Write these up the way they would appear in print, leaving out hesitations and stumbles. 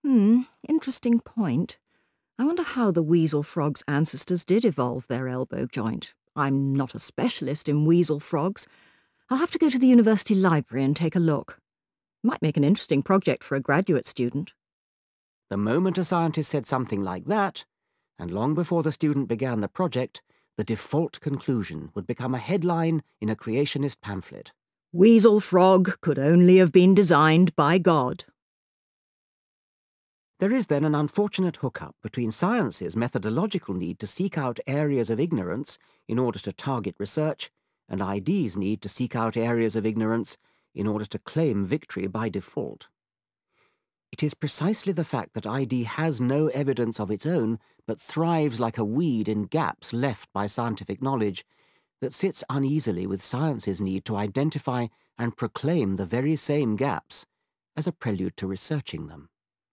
Interesting point. I wonder how the weasel frog's ancestors did evolve their elbow joint. I'm not a specialist in weasel frogs. I'll have to go to the university library and take a look. Might make an interesting project for a graduate student. The moment a scientist said something like that, and long before the student began the project, the default conclusion would become a headline in a creationist pamphlet. Weasel frog could only have been designed by God. There is then an unfortunate hookup between science's methodological need to seek out areas of ignorance in order to target research, and ID's need to seek out areas of ignorance in order to claim victory by default. It is precisely the fact that ID has no evidence of its own, but thrives like a weed in gaps left by scientific knowledge, that sits uneasily with science's need to identify and proclaim the very same gaps as a prelude to researching them.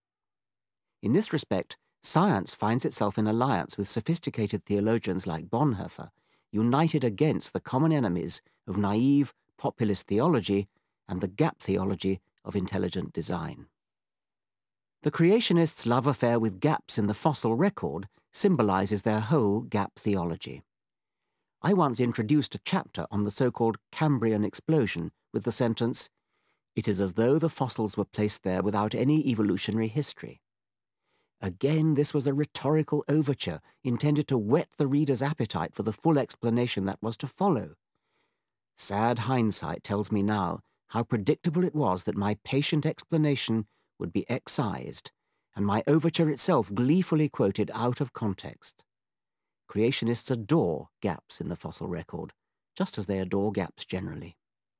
In this respect, science finds itself in alliance with sophisticated theologians like Bonhoeffer, united against the common enemies of naive, populist theology and the gap theology of intelligent design. The creationists' love affair with gaps in the fossil record symbolizes their whole gap theology. I once introduced a chapter on the so-called Cambrian explosion with the sentence, "It is as though the fossils were placed there without any evolutionary history." Again, this was a rhetorical overture intended to whet the reader's appetite for the full explanation that was to follow. Sad hindsight tells me now how predictable it was that my patient explanation would be excised, and my overture itself gleefully quoted out of context. Creationists adore gaps in the fossil record, just as they adore gaps generally.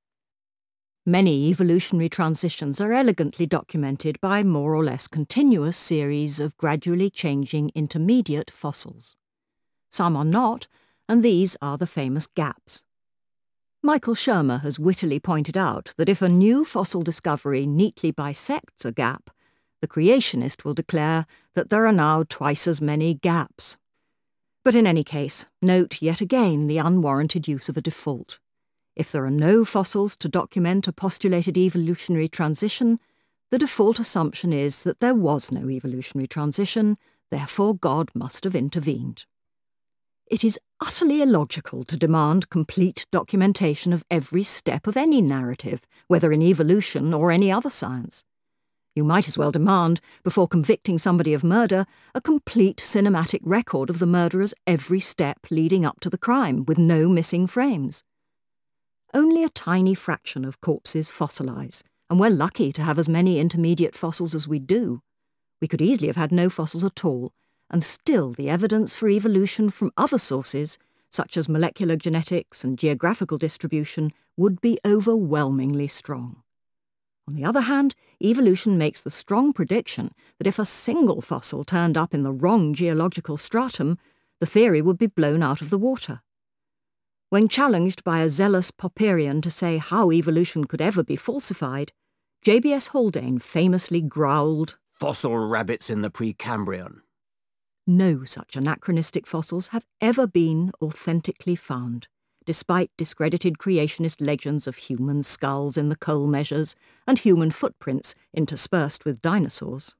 Many evolutionary transitions are elegantly documented by more or less continuous series of gradually changing intermediate fossils. Some are not, and these are the famous gaps. Michael Shermer has wittily pointed out that if a new fossil discovery neatly bisects a gap, the creationist will declare that there are now twice as many gaps. But in any case, note yet again the unwarranted use of a default. If there are no fossils to document a postulated evolutionary transition, the default assumption is that there was no evolutionary transition, therefore God must have intervened. It is utterly illogical to demand complete documentation of every step of any narrative, whether in evolution or any other science. You might as well demand, before convicting somebody of murder, a complete cinematic record of the murderer's every step leading up to the crime, with no missing frames. Only a tiny fraction of corpses fossilise, and we're lucky to have as many intermediate fossils as we do. We could easily have had no fossils at all, and still the evidence for evolution from other sources, such as molecular genetics and geographical distribution, would be overwhelmingly strong. On the other hand, evolution makes the strong prediction that if a single fossil turned up in the wrong geological stratum, the theory would be blown out of the water. When challenged by a zealous Popperian to say how evolution could ever be falsified, J.B.S. Haldane famously growled, "Fossil rabbits in the Precambrian." No such anachronistic fossils have ever been authentically found, despite discredited creationist legends of human skulls in the coal measures and human footprints interspersed with dinosaurs.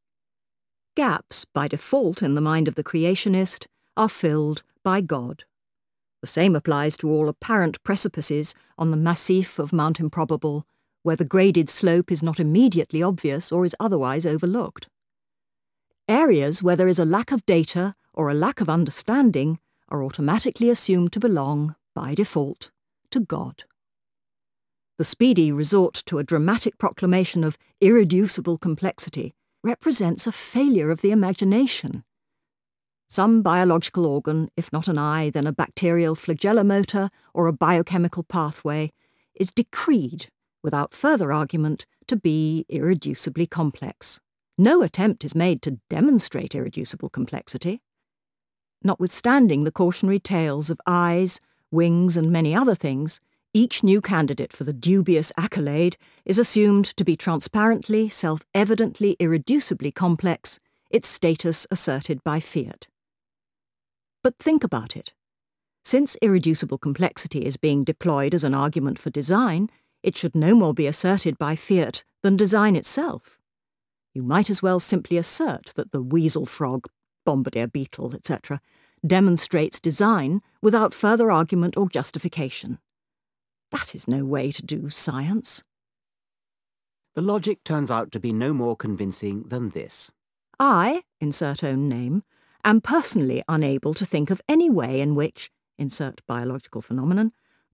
Gaps, by default in the mind of the creationist, are filled by God. The same applies to all apparent precipices on the massif of Mount Improbable, where the graded slope is not immediately obvious or is otherwise overlooked. Areas where there is a lack of data or a lack of understanding are automatically assumed to belong, by default, to God. The speedy resort to a dramatic proclamation of irreducible complexity represents a failure of the imagination. Some biological organ, if not an eye, then a bacterial flagella motor or a biochemical pathway, is decreed, without further argument, to be irreducibly complex. No attempt is made to demonstrate irreducible complexity. Notwithstanding the cautionary tales of eyes, wings, and many other things, each new candidate for the dubious accolade is assumed to be transparently, self-evidently, irreducibly complex, its status asserted by fiat. But think about it. Since irreducible complexity is being deployed as an argument for design, it should no more be asserted by fiat than design itself. You might as well simply assert that the weasel frog, bombardier beetle, etc., demonstrates design without further argument or justification. That is no way to do science. The logic turns out to be no more convincing than this. I, insert own name, am personally unable to think of any way in which, insert biological phenomenon,